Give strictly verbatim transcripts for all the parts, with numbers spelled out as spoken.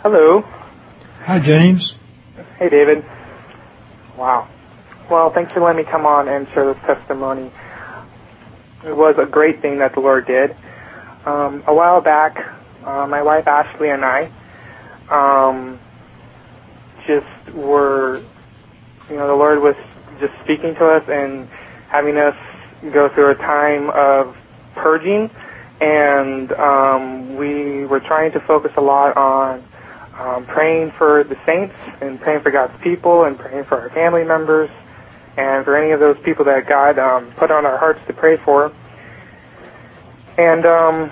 Hello. Hi, James. Hey, David. Wow. Well, thanks for letting me come on and share this testimony. It was a great thing that the Lord did. Um, a while back, uh, my wife Ashley and I um, just were, you know, the Lord was just speaking to us and having us go through a time of purging, and um, we were trying to focus a lot on um, praying for the saints and praying for God's people and praying for our family members and for any of those people that God um, put on our hearts to pray for. And um,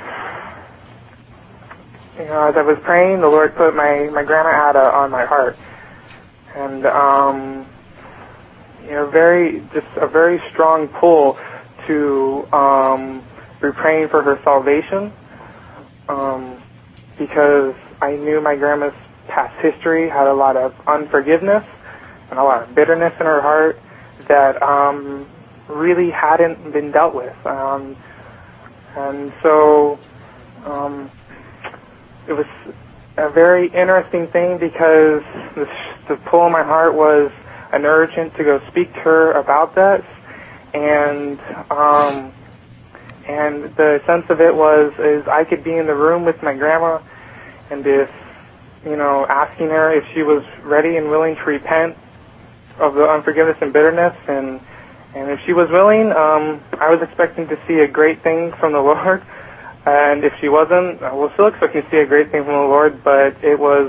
you know, as I was praying, the Lord put my, my Grandma Ada on my heart. And um, you know, very just a very strong pull to um, be praying for her salvation, um, because I knew my grandma's past history had a lot of unforgiveness and a lot of bitterness in her heart that um, really hadn't been dealt with. Um, and so um, it was a very interesting thing because the, the pull in my heart was an urgent to go speak to her about that, and um, and the sense of it was is I could be in the room with my grandma, and if you know asking her if she was ready and willing to repent of the unforgiveness and bitterness, and and if she was willing, um, I was expecting to see a great thing from the Lord, and if she wasn't, I was still expecting to see a great thing from the Lord, but it was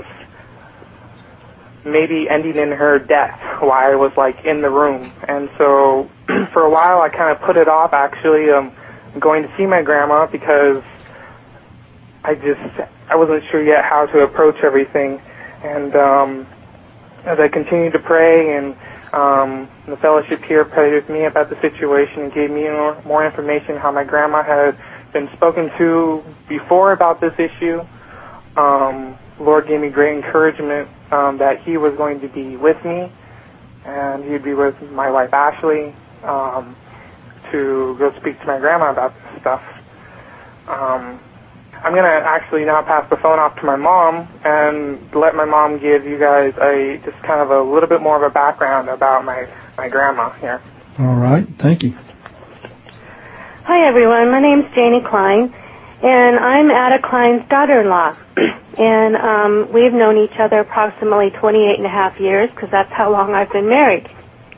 maybe ending in her death while I was like in the room. And so for a while I kind of put it off actually um, going to see my grandma because I just, I wasn't sure yet how to approach everything. And um, as I continued to pray and um, the fellowship here prayed with me about the situation and gave me more, more information how my grandma had been spoken to before about this issue, um, Lord gave me great encouragement um, that He was going to be with me, and He'd be with my wife Ashley um, to go speak to my grandma about this stuff. Um, I'm going to actually now pass the phone off to my mom and let my mom give you guys a just kind of a little bit more of a background about my, my grandma here. All right. Thank you. Hi, everyone. My name's Janie Klein, and I'm Ada Klein's daughter-in-law. And um, we've known each other approximately twenty-eight and a half years because that's how long I've been married.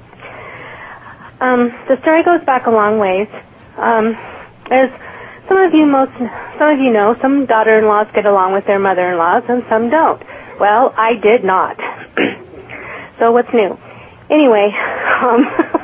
Um, the story goes back a long ways. Um, as some of you most, some of you know, some daughter-in-laws get along with their mother-in-laws and some don't. Well, I did not. So what's new? Anyway, um,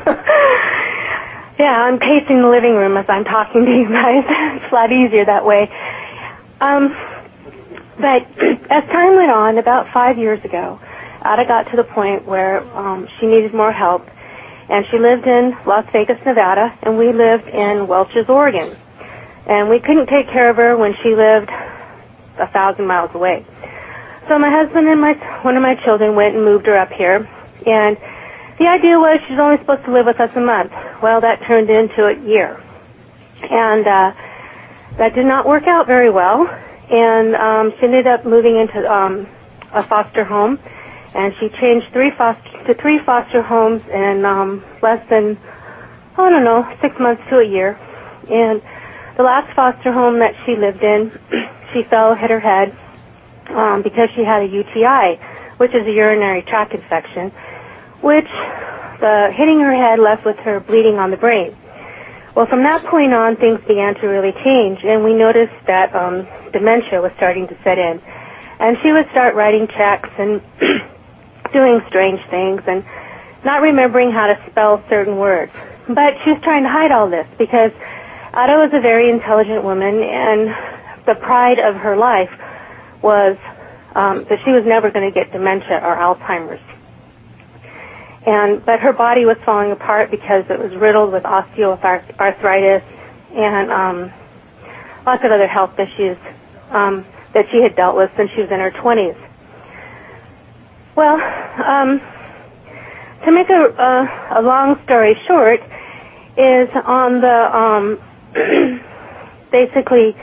yeah, I'm pacing the living room as I'm talking to you guys. It's a lot easier that way. Um, but as time went on, about five years ago, Ada got to the point where um, she needed more help, and she lived in Las Vegas, Nevada, and we lived in Welches, Oregon. And we couldn't take care of her when she lived a thousand miles away. So my husband and my one of my children went and moved her up here, and the idea was she's only supposed to live with us a month. Well, that turned into a year, and uh, that did not work out very well. And um, she ended up moving into um, a foster home, and she changed three foster to three foster homes in um, less than, I don't know, six months to a year. And the last foster home that she lived in, she fell, hit her head um, because she had a U T I, which is a urinary tract infection, which the hitting her head left with her bleeding on the brain. Well, from that point on, things began to really change, and we noticed that um, dementia was starting to set in. And she would start writing checks and doing strange things and not remembering how to spell certain words. But she was trying to hide all this because Ada was a very intelligent woman, and the pride of her life was um, that she was never going to get dementia or Alzheimer's. And but her body was falling apart because it was riddled with osteoarthritis and um, lots of other health issues um, that she had dealt with since she was in her twenties. Well, um, to make a, a, a long story short, is on the um, basically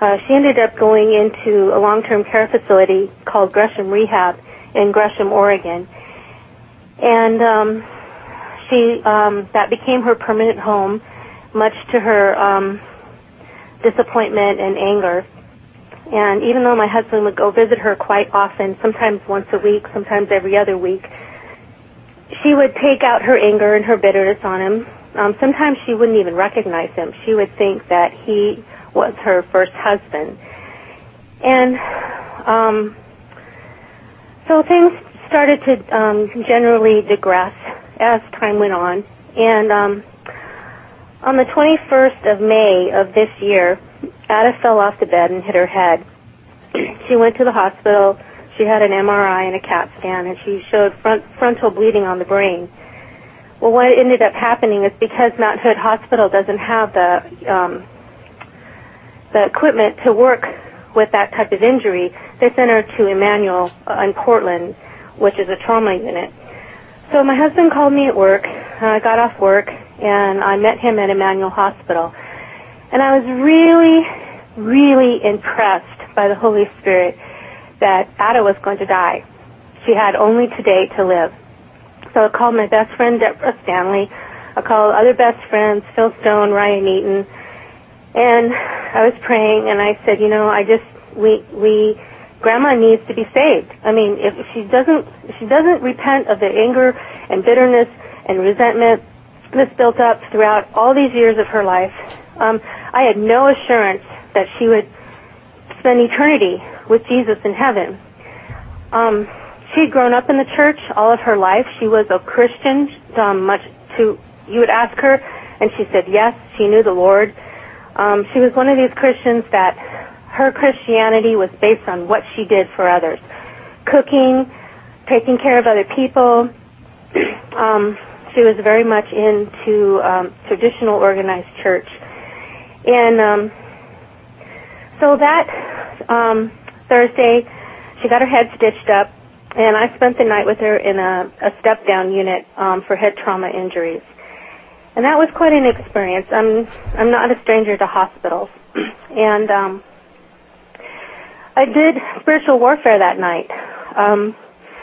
uh, she ended up going into a long-term care facility called Gresham Rehab in Gresham, Oregon. And um, she um, that became her permanent home, much to her um, disappointment and anger. And even though my husband would go visit her quite often, sometimes once a week, sometimes every other week, she would take out her anger and her bitterness on him. Um, sometimes she wouldn't even recognize him. She would think that he was her first husband. And um, so things started to um, generally digress as time went on. And um, on the twenty-first of May of this year, Ada fell off the bed and hit her head. She went to the hospital. She had an M R I and a CAT scan, and she showed front, frontal bleeding on the brain. Well, what ended up happening is because Mount Hood Hospital doesn't have the um, the equipment to work with that type of injury, they sent her to Emmanuel uh, in Portland, which is a trauma unit. So my husband called me at work. I got off work, and I met him at Emmanuel Hospital. And I was really, really impressed by the Holy Spirit that Ada was going to die. She had only today to live. So I called my best friend, Deborah Stanley. I called other best friends, Phil Stone, Ryan Eaton. And I was praying, and I said, you know, I just, we, we, Grandma needs to be saved. I mean, if she doesn't, if she doesn't repent of the anger and bitterness and resentment that's built up throughout all these years of her life, um, I had no assurance that she would spend eternity with Jesus in heaven. Um, she'd grown up in the church all of her life. She was a Christian, um, much to, you would ask her, and she said yes, she knew the Lord. Um, she was one of these Christians that her Christianity was based on what she did for others. Cooking, taking care of other people. um, she was very much into um, traditional organized church. And um, so that um, Thursday, she got her head stitched up, and I spent the night with her in a, a step-down unit um, for head trauma injuries. And that was quite an experience. I'm I'm not a stranger to hospitals. And um, I did spiritual warfare that night. Um,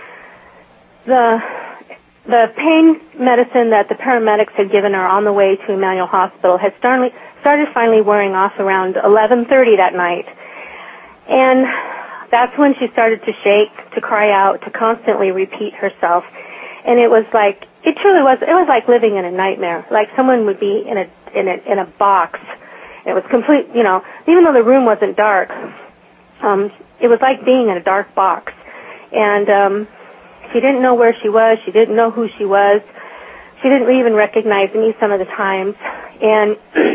the the pain medicine that the paramedics had given her on the way to Emmanuel Hospital had started, started finally wearing off around eleven thirty that night. And that's when she started to shake, to cry out, to constantly repeat herself. And it was like, it truly was, it was like living in a nightmare. Like someone would be in a, in a, in a box. It was complete, you know, even though the room wasn't dark, um, it was like being in a dark box. And, um, she didn't know where she was. She didn't know who she was. She didn't even recognize me some of the times. And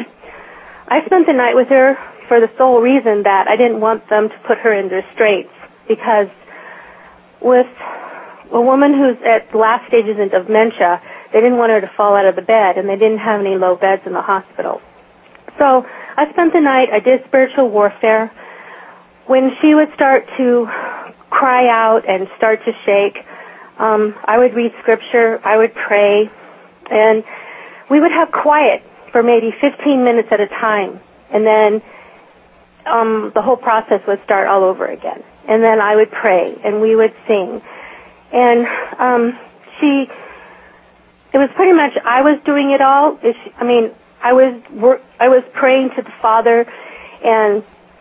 I spent the night with her for the sole reason that I didn't want them to put her in their straits, because with a woman who's at the last stages of dementia, they didn't want her to fall out of the bed, and they didn't have any low beds in the hospital. So I spent the night, I did spiritual warfare. When she would start to cry out and start to shake, um, I would read scripture, I would pray, and we would have quiet for maybe fifteen minutes at a time, and then um, the whole process would start all over again. And then I would pray, and we would sing. And um, she, it was pretty much, I was doing it all. It's, I mean, I was work, I was praying to the Father and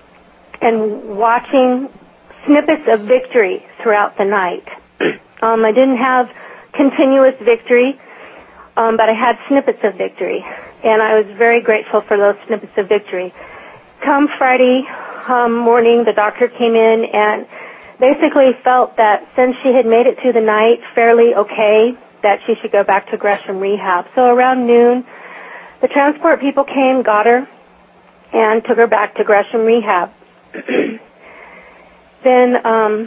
and watching snippets of victory throughout the night. um, I didn't have continuous victory, um, but I had snippets of victory, and I was very grateful for those snippets of victory. Come Friday um, morning, the doctor came in and basically felt that since she had made it through the night fairly okay, that she should go back to Gresham Rehab. So around noon, the transport people came, got her, and took her back to Gresham Rehab. Then, um,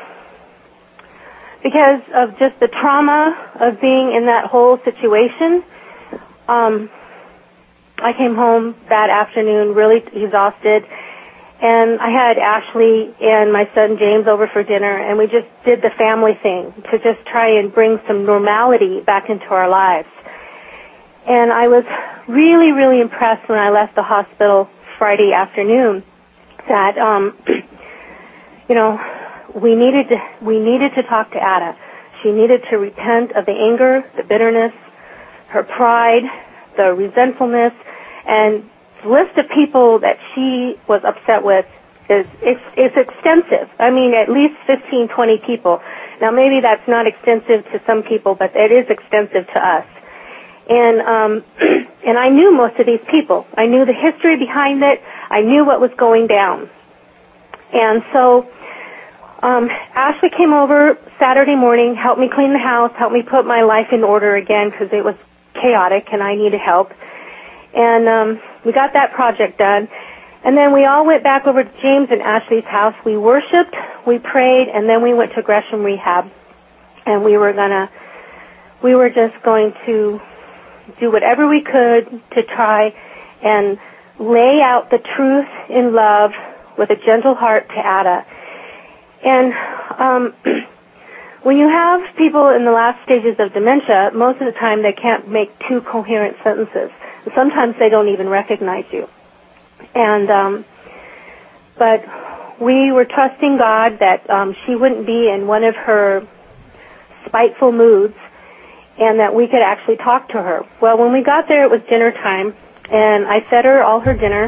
because of just the trauma of being in that whole situation, um, I came home that afternoon really exhausted, and I had Ashley and my son James over for dinner, and we just did the family thing to just try and bring some normality back into our lives. And I was really, really impressed when I left the hospital Friday afternoon that, um, you know, we needed to, we needed to talk to Ada. She needed to repent of the anger, the bitterness, her pride, the resentfulness, and the list of people that she was upset with is it's, it's extensive. I mean, at least fifteen, twenty people. Now, maybe that's not extensive to some people, but it is extensive to us. And um, and I knew most of these people. I knew the history behind it. I knew what was going down. And so um, Ashley came over Saturday morning, helped me clean the house, helped me put my life in order again because it was chaotic and I needed help. And um, we got that project done. And then we all went back over to James and Ashley's house. We worshiped, we prayed, and then we went to Gresham Rehab. And we were gonna, we were just going to do whatever we could to try and lay out the truth in love with a gentle heart to Ada. And um, when you have people in the last stages of dementia, most of the time they can't make two coherent sentences. And sometimes they don't even recognize you. And um, but we were trusting God that um, she wouldn't be in one of her spiteful moods and that we could actually talk to her. Well, when we got there, it was dinner time, and I fed her all her dinner.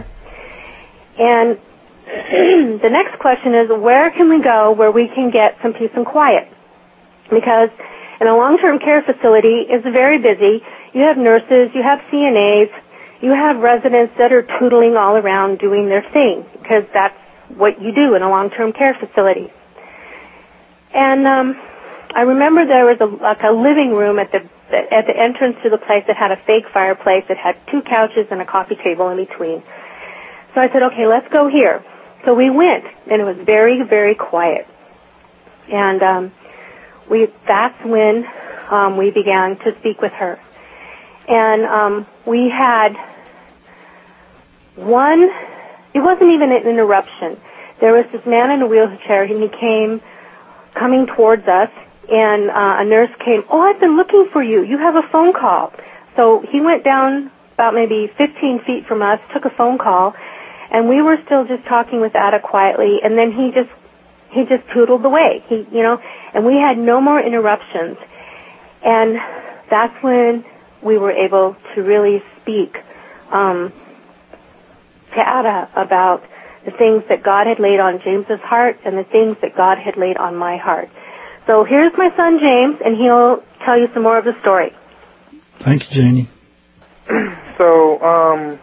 And the next question is, where can we go where we can get some peace and quiet? Because in a long-term care facility, it's very busy. You have nurses, you have C N As, you have residents that are tootling all around doing their thing, because that's what you do in a long-term care facility. And um, I remember there was a, like a living room at the at the entrance to the place that had a fake fireplace. It had two couches and a coffee table in between. So I said, okay, let's go here. So we went, and it was very, very quiet. And um, we that's when um, we began to speak with her. And um, we had one, it wasn't even an interruption. There was this man in a wheelchair, and he came coming towards us, and uh, a nurse came, oh, I've been looking for you. You have a phone call. So he went down about maybe fifteen feet from us, took a phone call, and we were still just talking with Ada quietly, and then he just, he just poodled away. He, you know, and we had no more interruptions. And that's when we were able to really speak um, to Ada about the things that God had laid on James's heart and the things that God had laid on my heart. So here's my son James, and he'll tell you some more of the story. Thank you, Janie. So, um,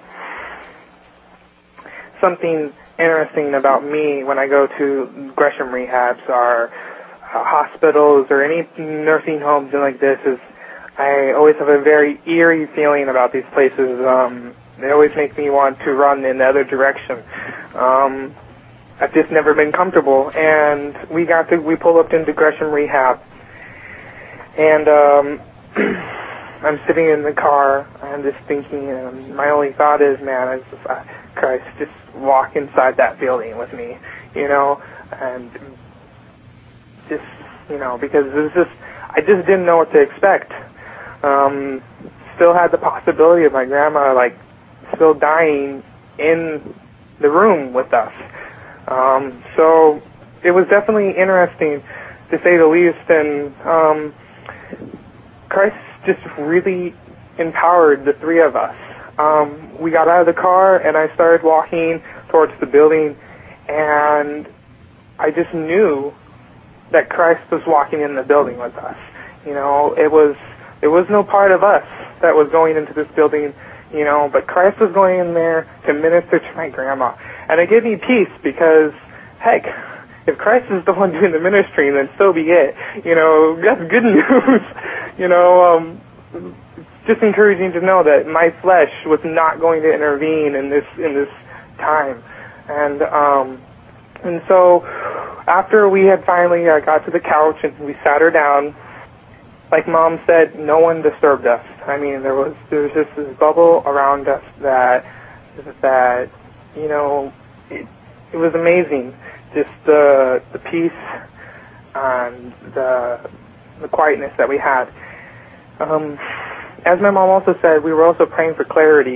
something interesting about me when I go to Gresham rehabs or uh, hospitals or any nursing homes and like this is I always have a very eerie feeling about these places. Um, they always make me want to run in the other direction. Um, I've just never been comfortable. And we got to, we pulled up into Gresham Rehab. And um, I'm sitting in the car. I'm just thinking, and my only thought is, man, is just, uh, Christ, just walk inside that building with me, you know, and just, you know, because it was just, I just didn't know what to expect. Um, still had the possibility of my grandma, like, still dying in the room with us. Um, so it was definitely interesting, to say the least, and um, Christ just really empowered the three of us. Um, we got out of the car, and I started walking towards the building, and I just knew that Christ was walking in the building with us. You know, it was... There was no part of us that was going into this building, you know, but Christ was going in there to minister to my grandma. And it gave me peace because, heck, if Christ is the one doing the ministry, then so be it. You know, that's good news. you know, um, it's just encouraging to know that my flesh was not going to intervene in this in this time. And um, and so after we had finally uh, got to the couch and we sat her down, like Mom said, no one disturbed us. I mean, there was there was just this bubble around us that that you know it, it was amazing. Just the the peace and the the quietness that we had. Um, as my mom also said, we were also praying for clarity.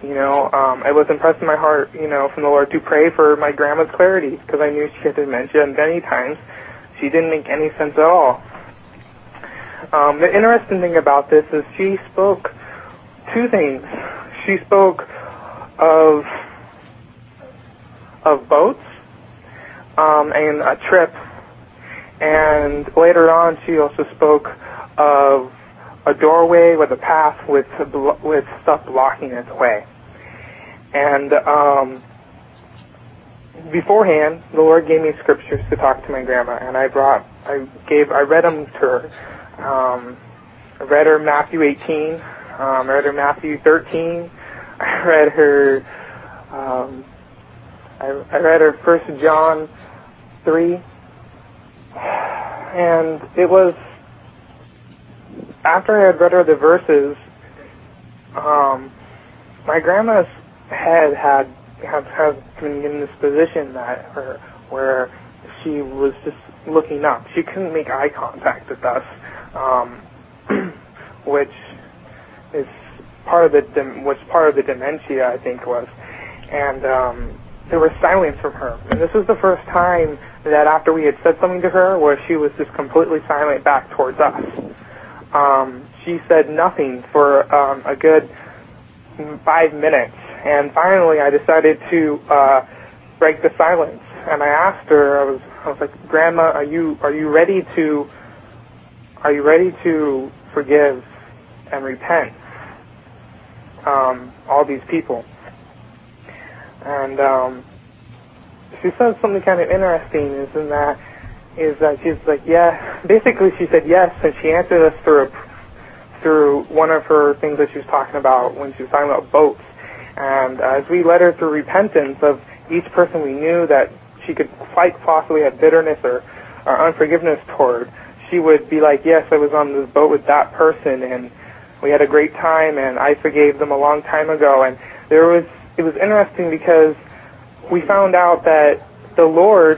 You know, um, it was impressed in my heart, you know, from the Lord to pray for my grandma's clarity, because I knew she had dementia, and many times she didn't make any sense at all. Um, the interesting thing about this is she spoke two things. She spoke of of boats um, and a trip, and later on she also spoke of a doorway with a path with with stuff blocking its way. And um, beforehand, the Lord gave me scriptures to talk to my grandma, and I brought, I gave, I read them to her. Um, I read her Matthew eighteen. Um, I read her Matthew thirteen. I read her. Um, I, I read her First John three, and it was after I had read her the verses. Um, my grandma's head had had, had been in this position that her, where she was just looking up. She couldn't make eye contact with us, um, which is part of the which part of the dementia, I think, was. And um, there was silence from her. And this was the first time that after we had said something to her, where she was just completely silent back towards us. Um, she said nothing for um, a good five minutes. And finally, I decided to uh, break the silence. And I asked her, I was, I was like, "Grandma, are you are you ready to are you ready to forgive and repent um, all these people?" And um, she said something kind of interesting. Is in that is that she's like, yeah. Basically, she said yes, and she answered us through a, through one of her things that she was talking about when she was talking about boats. And as we led her through repentance of each person we knew that she could quite possibly have bitterness or, or unforgiveness toward, she would be like, yes, I was on this boat with that person, and we had a great time, and I forgave them a long time ago. And there was, it was interesting because we found out that the Lord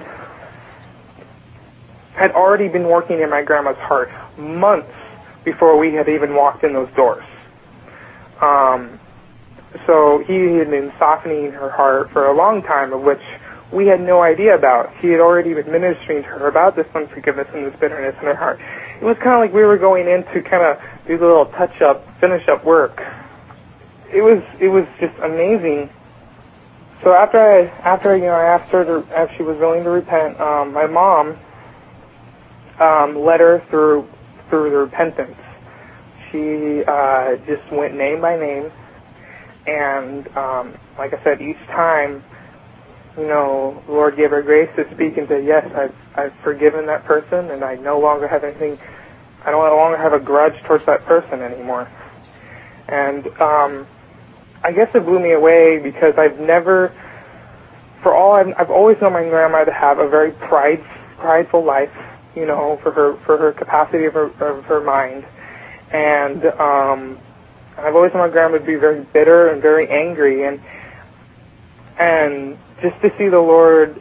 had already been working in my grandma's heart months before we had even walked in those doors. Um, so he had been softening her heart for a long time, of which we had no idea about. He had already been ministering to her about this unforgiveness and this bitterness in her heart. It was kind of like we were going in to kind of do a little touch-up, finish-up work. It was it was just amazing. So after I after you know I asked her to, if she was willing to repent, um, my mom um, led her through through the repentance. She uh, just went name by name, and um, like I said, each time, you know, the Lord gave her grace to speak and say, yes, I've I've forgiven that person, and I no longer have anything. I don't no longer have a grudge towards that person anymore. And um, I guess it blew me away because I've never, for all I've, I've always known my grandma to have a very pride, prideful life, you know, for her for her capacity of her of her mind, and um, I've always known my grandma to be very bitter and very angry, and and just to see the Lord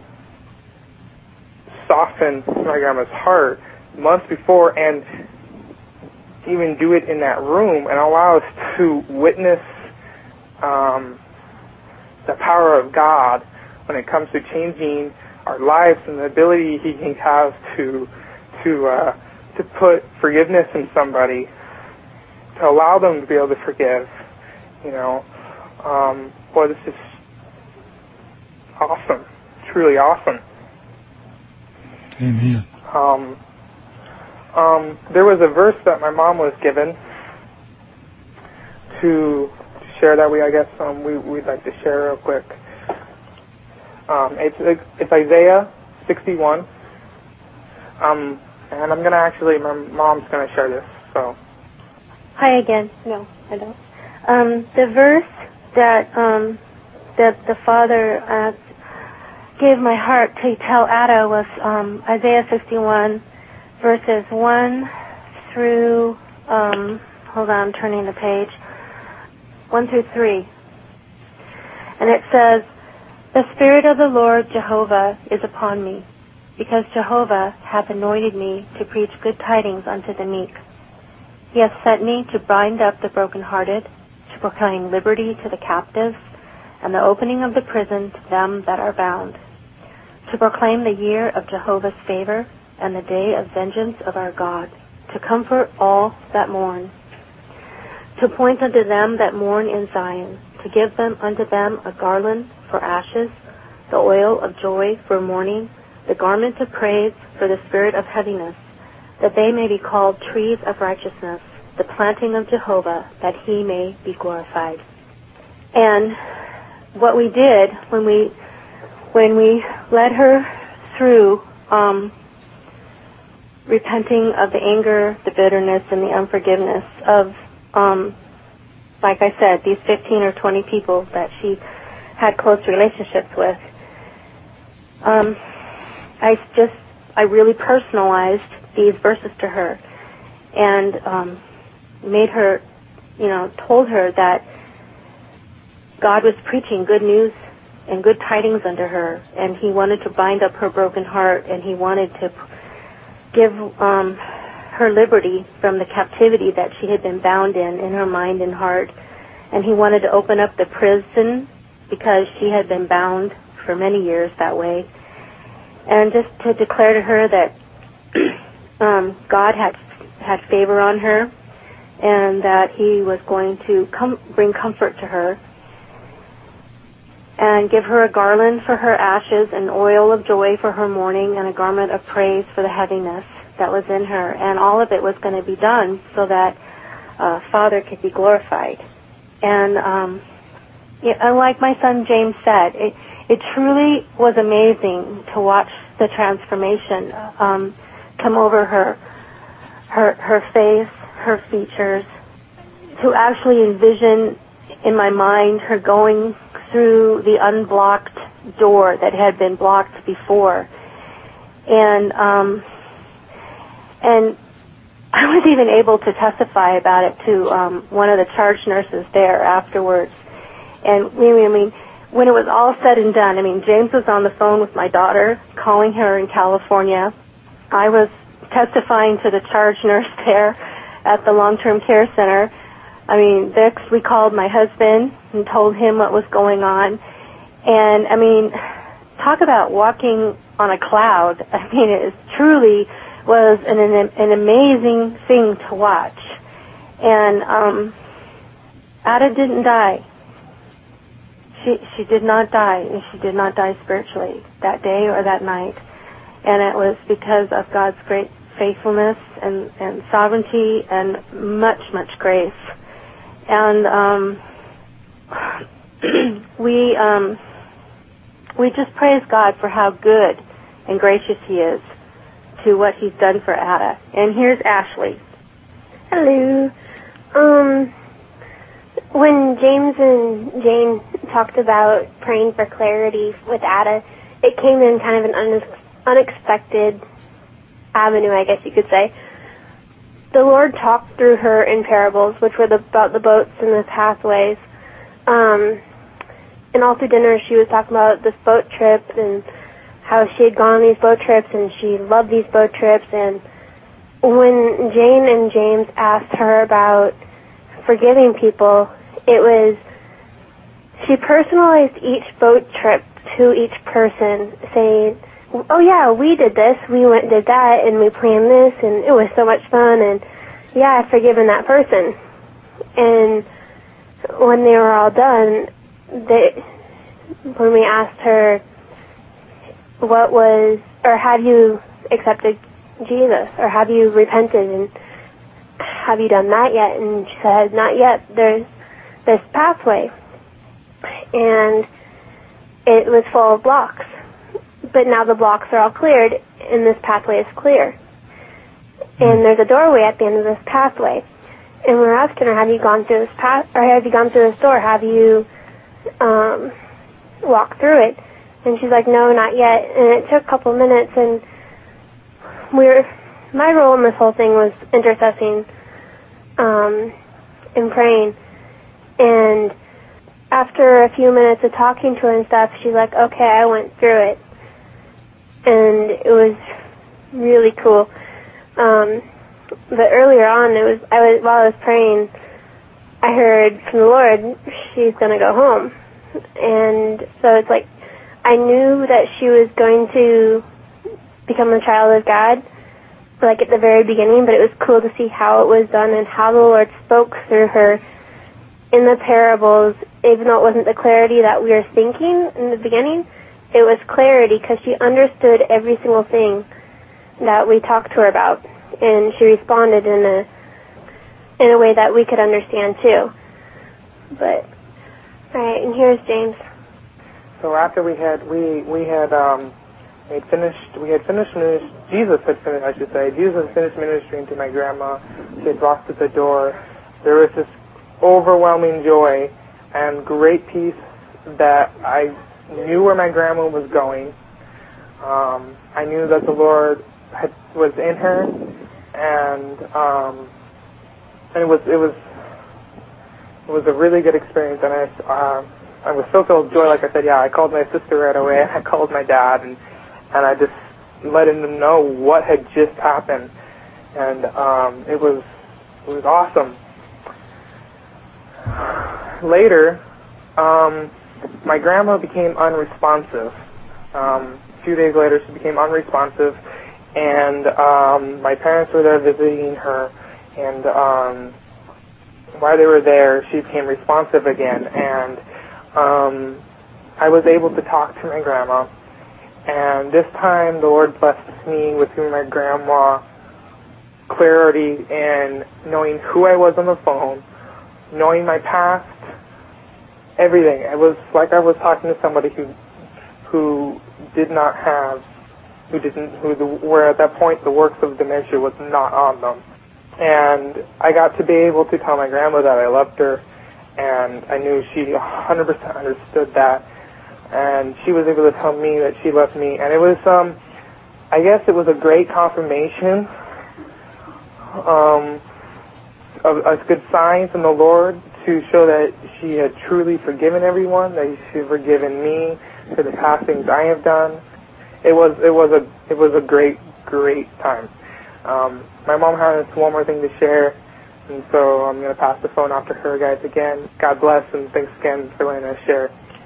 soften my grandma's heart months before, and even do it in that room, and allow us to witness um, the power of God when it comes to changing our lives and the ability He has to to uh, to put forgiveness in somebody, to allow them to be able to forgive. You know, um, boy, this is awesome, truly awesome. Amen. Um, um, there was a verse that my mom was given to, to share that we, I guess, um, we, we'd like to share real quick. Um, it's, it's Isaiah sixty-one. Um, and I'm going to actually, my mom's going to share this, so. Hi again. No, I don't. Um, the verse that, um, that the Father uh, gave my heart to tell Ada was um, Isaiah sixty-one, verses one through, um, hold on, I'm turning the page, one through three. And it says, "The Spirit of the Lord Jehovah is upon me, because Jehovah hath anointed me to preach good tidings unto the meek. He hath sent me to bind up the brokenhearted, to proclaim liberty to the captives and the opening of the prison to them that are bound, to proclaim the year of Jehovah's favor and the day of vengeance of our God, to comfort all that mourn, to point unto them that mourn in Zion, to give them unto them a garland for ashes, the oil of joy for mourning, the garment of praise for the spirit of heaviness, that they may be called trees of righteousness, the planting of Jehovah, that he may be glorified. And what we did when we when we led her through um, repenting of the anger, the bitterness, and the unforgiveness of, um, like I said, these fifteen or twenty people that she had close relationships with, um, I just, I really personalized these verses to her and um, made her, you know, told her that God was preaching good news and good tidings unto her, and he wanted to bind up her broken heart, and he wanted to give um, her liberty from the captivity that she had been bound in, in her mind and heart. And he wanted to open up the prison because she had been bound for many years that way. And just to declare to her that um, God had had favor on her, and that he was going to com- bring comfort to her, and give her a garland for her ashes, an oil of joy for her mourning, and a garment of praise for the heaviness that was in her. And all of it was going to be done so that uh, Father could be glorified. And um, yeah, like my son James said, it, it truly was amazing to watch the transformation um, come over her, her, her face, her features, to actually envision in my mind her going through the unblocked door that had been blocked before. And um, and I was even able to testify about it to um, one of the charge nurses there afterwards. And we, I mean, when it was all said and done, I mean, James was on the phone with my daughter, calling her in California. I was testifying to the charge nurse there at the long-term care center. I mean, next we called my husband and told him what was going on. And, I mean, talk about walking on a cloud. I mean, it truly was an, an, an amazing thing to watch. And um, Ada didn't die. She she did not die, and she did not die spiritually that day or that night. And it was because of God's great faithfulness and, and sovereignty and much, much grace. And um, we um, we just praise God for how good and gracious he is to what he's done for Ada. And here's Ashley. Hello. Um, when James and Jane talked about praying for clarity with Ada, it came in kind of an un- unexpected avenue, I guess you could say. The Lord talked through her in parables, which were the, about the boats and the pathways. Um, and all through dinner, she was talking about this boat trip and how she had gone on these boat trips and she loved these boat trips. And when Jane and James asked her about forgiving people, it was, she personalized each boat trip to each person, saying, oh yeah, we did this, we went and did that, and we planned this, and it was so much fun, and yeah, I've forgiven that person. And when they were all done, they, when we asked her, what was, or have you accepted Jesus, or have you repented, and have you done that yet? And she said, not yet, there's this pathway. And it was full of blocks. But now the blocks are all cleared, and this pathway is clear. And there's a doorway at the end of this pathway. And we're asking her, have you gone through this path, or have you gone through this door? Have you um, walked through it? And she's like, no, not yet. And it took a couple minutes, and we were, my role in this whole thing was intercessing um, and praying. And after a few minutes of talking to her and stuff, she's like, okay, I went through it. And it was really cool. Um, but earlier on, it was I was while I was praying, I heard from the Lord, she's going to go home. And so it's like, I knew that she was going to become a child of God, like at the very beginning, but it was cool to see how it was done and how the Lord spoke through her in the parables, even though it wasn't the clarity that we were thinking in the beginning. It was clarity because she understood every single thing that we talked to her about, and she responded in a in a way that we could understand too. But all right, and here's James. So after we had we we had um we had finished we had finished ministry, Jesus had finished I should say Jesus had finished ministering to my grandma. She had walked at the door. There was this overwhelming joy and great peace that I knew where my grandma was going. Um, I knew that the Lord had, was in her, and um, and it was it was it was a really good experience. And I uh, I was so filled with joy. Like I said, yeah, I called my sister right away. I called my dad, and and I just let him know what had just happened, and um, it was it was awesome. Later, um, my grandma became unresponsive. Um, a few days later, she became unresponsive, and um, my parents were there visiting her, and um, while they were there, she became responsive again, and um, I was able to talk to my grandma, and this time the Lord blessed me with my grandma clarity in knowing who I was on the phone, knowing my past, everything. It was like I was talking to somebody who who did not have, who didn't, who the, where at that point the works of dementia was not on them. And I got to be able to tell my grandma that I loved her, and I knew she one hundred percent understood that. And she was able to tell me that she loved me. And it was, um, I guess it was a great confirmation um, of a good sign from the Lord to show that she had truly forgiven everyone, that she had forgiven me for the past things I have done. It was it was a it was a great great time. Um, my mom has one more thing to share, and so I'm going to pass the phone off to her guys again. God bless, and thanks again for letting us share.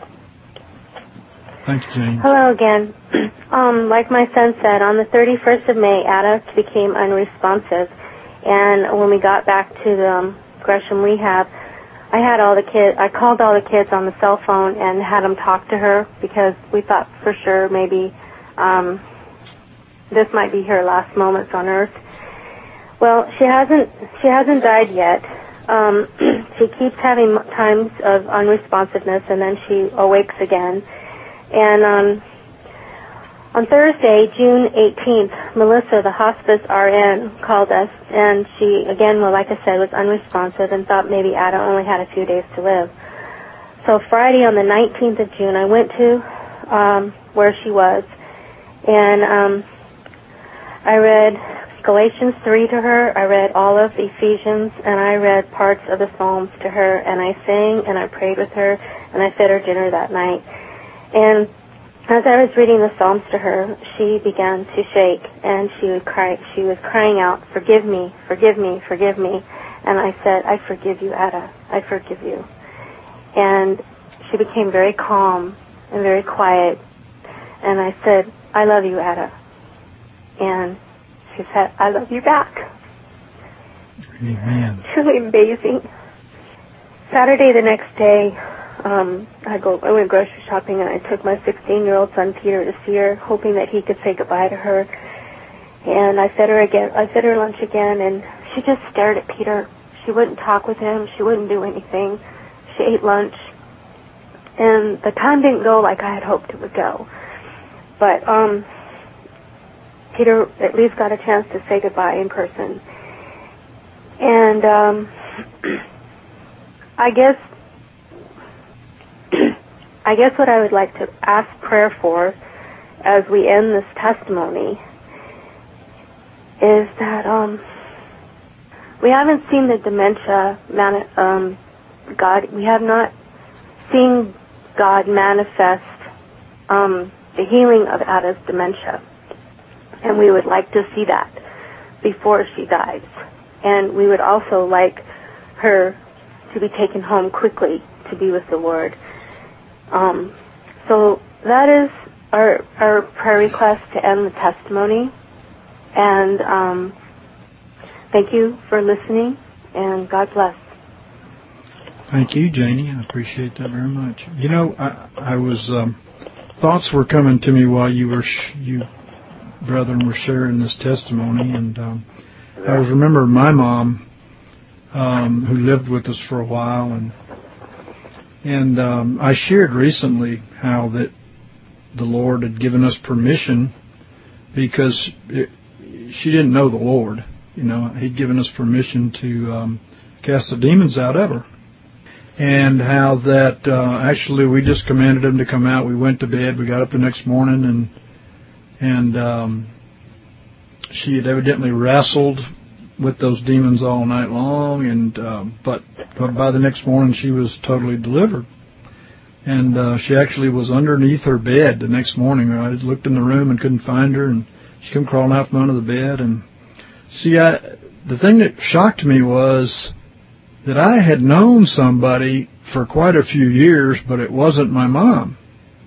Thank you, Jane. Hello again. Um, like my son said, on the thirty-first of May, Ada became unresponsive, and when we got back to the um, Gresham Rehab, I had all the kids, I called all the kids on the cell phone and had them talk to her because we thought for sure maybe um, this might be her last moments on Earth. Well, she hasn't, she hasn't died yet. Um, she keeps having times of unresponsiveness, and then she awakes again. And um, on Thursday, June eighteenth, Melissa, the hospice R N, called us, and she, again, well, like I said, was unresponsive and thought maybe Ada only had a few days to live. So Friday on the nineteenth of June, I went to um, where she was, and um, I read Galatians three to her, I read all of Ephesians, and I read parts of the Psalms to her, and I sang and I prayed with her, and I fed her dinner that night. And as I was reading the Psalms to her, she began to shake, and she would cry. She was crying out, "Forgive me, forgive me, forgive me." And I said, "I forgive you, Ada. I forgive you." And she became very calm and very quiet. And I said, "I love you, Ada." And she said, "I love you back." Amen. Truly amazing. Saturday the next day, Um, I go. I went grocery shopping, and I took my sixteen-year-old son Peter to see her, hoping that he could say goodbye to her. And I fed her again. I fed her lunch again, and she just stared at Peter. She wouldn't talk with him. She wouldn't do anything. She ate lunch, and the time didn't go like I had hoped it would go. But um, Peter at least got a chance to say goodbye in person. And um, I guess. I guess what I would like to ask prayer for as we end this testimony is that um, we haven't seen the dementia, mani- um, God, we have not seen God manifest um, the healing of Ada's dementia. And we would like to see that before she dies. And we would also like her to be taken home quickly to be with the Lord. Um, so that is our, our prayer request to end the testimony. And um, thank you for listening, and God bless. Thank you, Janie. I appreciate that very much. You know, I, I was um, thoughts were coming to me while you were sh- you brethren were sharing this testimony, and um, I was remember my mom, um, who lived with us for a while, and and um, I shared recently how that the Lord had given us permission because it, she didn't know the Lord. You know, He'd given us permission to um, cast the demons out of her. And how that uh, actually we just commanded them to come out. We went to bed. We got up the next morning, and and um, she had evidently wrestled with those demons all night long. And uh, but, but by the next morning, she was totally delivered. And uh, she actually was underneath her bed the next morning. I looked in the room and couldn't find her, and she came crawling out from under the bed. And see, I, the thing that shocked me was that I had known somebody for quite a few years, but it wasn't my mom.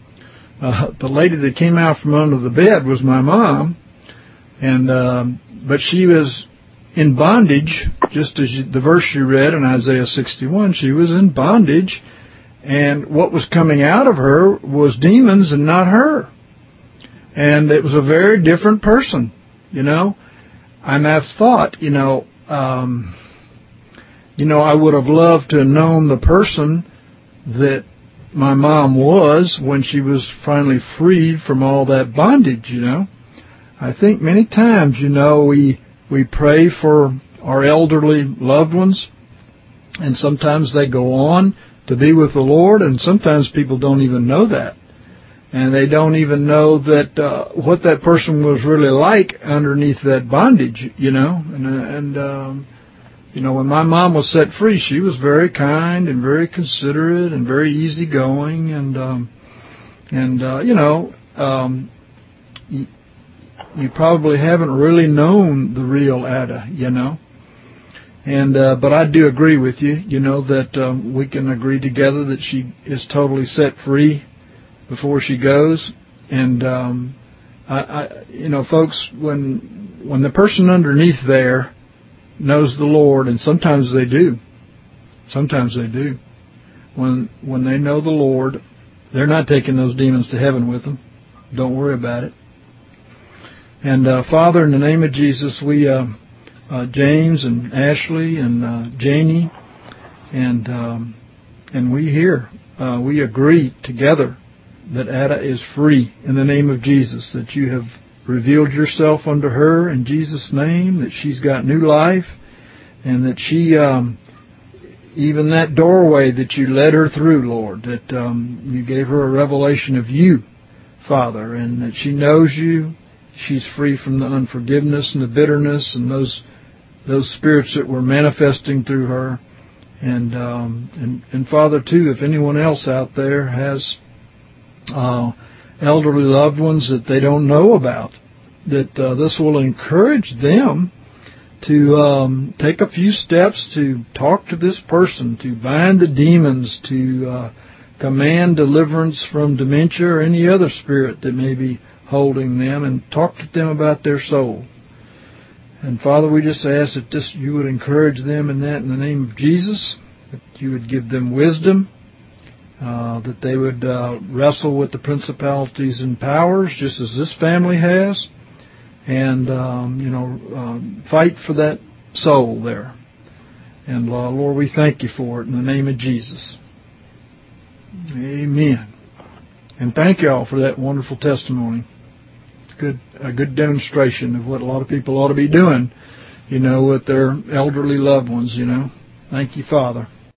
Uh, the lady that came out from under the bed was my mom, and um, but she was in bondage, just as you, the verse you read in Isaiah sixty-one. She was in bondage, and what was coming out of her was demons and not her. And it was a very different person, you know. And I've thought, you know, um, you know, I would have loved to have known the person that my mom was when she was finally freed from all that bondage, you know. I think many times, you know, we we pray for our elderly loved ones, and sometimes they go on to be with the Lord, and sometimes people don't even know that. And they don't even know that uh, what that person was really like underneath that bondage, you know. And, and um, you know, when my mom was set free, she was very kind and very considerate and very easygoing. And, um, and uh, you know, um, you, you probably haven't really known the real Ada, you know. And uh, but I do agree with you, you know, that um, we can agree together that she is totally set free before she goes. And um, I, I, you know, folks, when when the person underneath there knows the Lord, and sometimes they do, sometimes they do. When when they know the Lord, they're not taking those demons to heaven with them. Don't worry about it. And uh, Father, in the name of Jesus, we. Uh, Uh, James and Ashley and uh, Janie, and um, and we here, uh, we agree together that Ada is free in the name of Jesus, that you have revealed yourself unto her in Jesus' name, that she's got new life, and that she, um, even that doorway that you led her through, Lord, that um, you gave her a revelation of you, Father, and that she knows you. She's free from the unforgiveness and the bitterness and those those spirits that were manifesting through her. And, um, and, and Father, too, if anyone else out there has uh, elderly loved ones that they don't know about, that uh, this will encourage them to um, take a few steps to talk to this person, to bind the demons, to uh, command deliverance from dementia or any other spirit that may be holding them, and talk to them about their soul. And Father, we just ask that this, you would encourage them in that in the name of Jesus, that you would give them wisdom, uh, that they would uh, wrestle with the principalities and powers, just as this family has, and, um, you know, um, fight for that soul there. And, uh, Lord, we thank you for it in the name of Jesus. Amen. And thank you all for that wonderful testimony. Good, a good demonstration of what a lot of people ought to be doing, you know, with their elderly loved ones, you know. Thank you, Father.